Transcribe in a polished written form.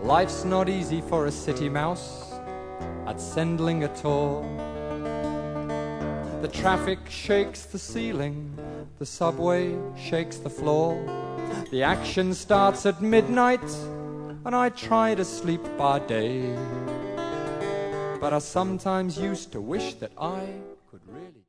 Life's not easy for a city mouse at Sendling at all. The traffic shakes the ceiling, the subway shakes the floor. The action starts at midnight, and I try to sleep by day. But I sometimes used to wish that I could really